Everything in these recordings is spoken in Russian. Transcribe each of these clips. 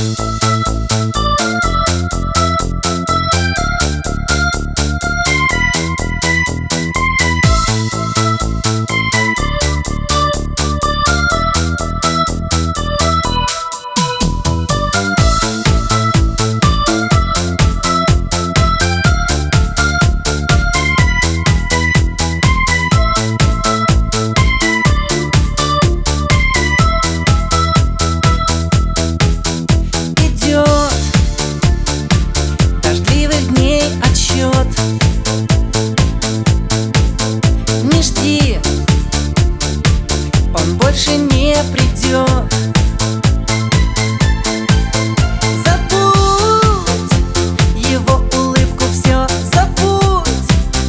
Не жди, он больше не придет. Забудь его улыбку, все забудь.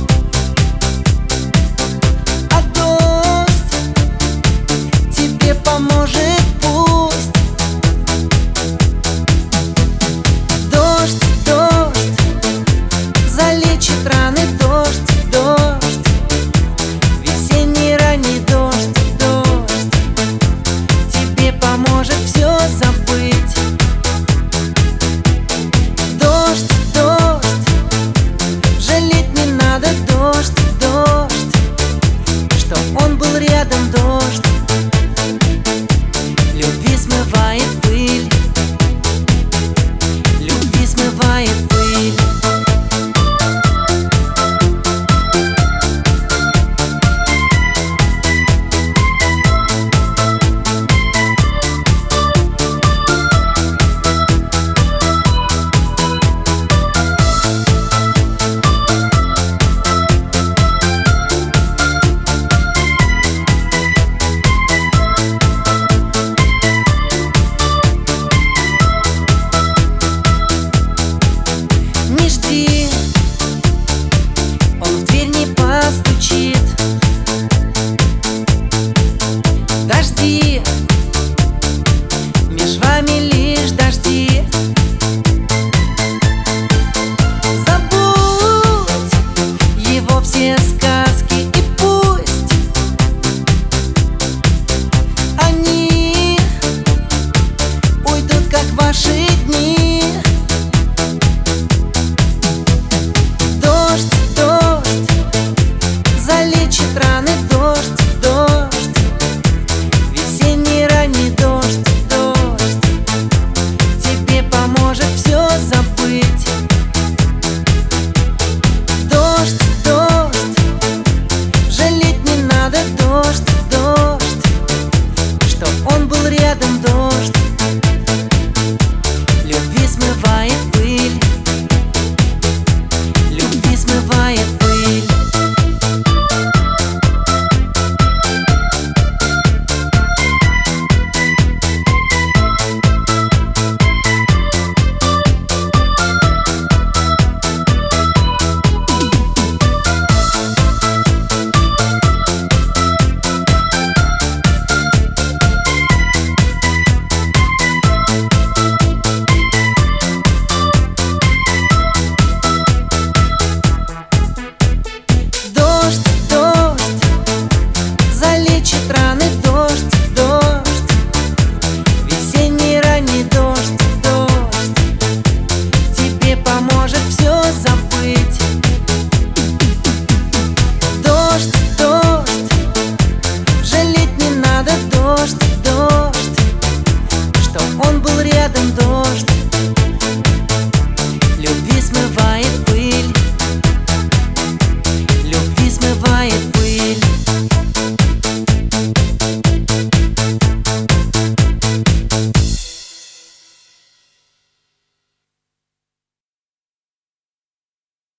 А дождь тебе поможет, пусть. Дождь, дождь залечит раны, дождь, дождь, весенний ранний дождь, дождь тебе поможет все забыть. Дождь, дождь, жалеть не надо, дождь, дождь, что он был рядом, дождь любви смывает пыль, любви смывает пыль. Не жди, он в дверь не постучит. Дожди, меж вами лишь дожди. Забудь его все сказки, и пусть они уйдут, как ваши дни. Дождь, дождь залечит раны, дождь, дождь, весенний ранний дождь, дождь тебе поможет все забыть. Дождь, дождь, жалеть не надо, дождь, дождь, что он был рядом, дождь любви смывает пыль, любви смывает пыль. Дождь, дождь залечит раны, дождь, дождь, весенний ранний дождь, дождь тебе поможет все забыть. Дождь, дождь, жалеть не надо, дождь, дождь, что он был рядом, дождь